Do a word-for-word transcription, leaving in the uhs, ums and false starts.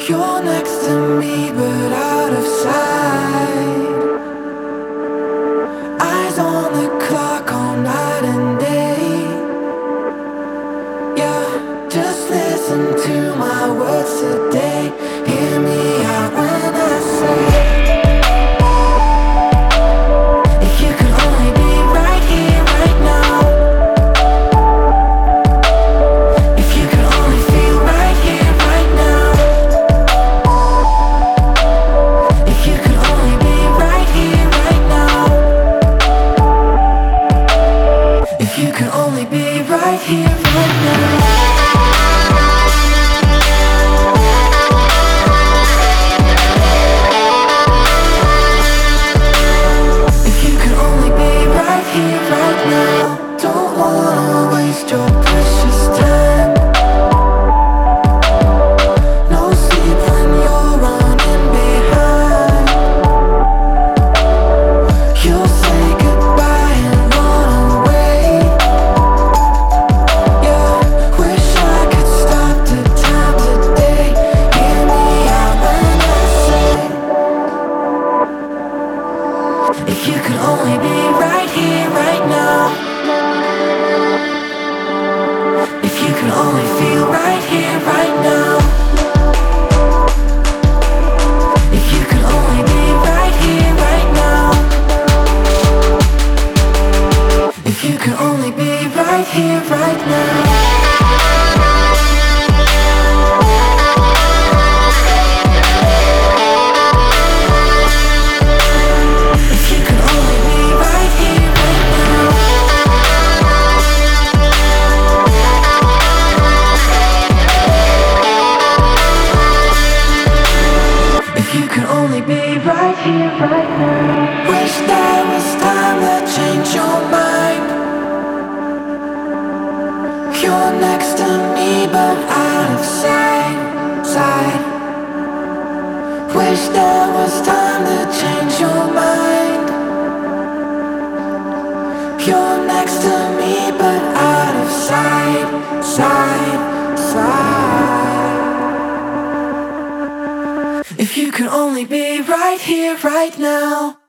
You're next to me but out of sight. Eyes on the clock all night and day. Yeah, just listen to my words today. Hear me out when I say, if you could only be right here, right now. If you could only feel right here, right now. If you could only be right here, right now. If you could only be right here, right now. If you could only be right here, right now. If you could only feel right here, right now. If you could only be right here, right now. If you could only be right here, right now. Right here, right now. Wish there was time to change your mind. You're next to me but out of sight, sight. Wish there was time to change your mind. You're next to me but out of sight, sight, sight. If you could only be right here, right now.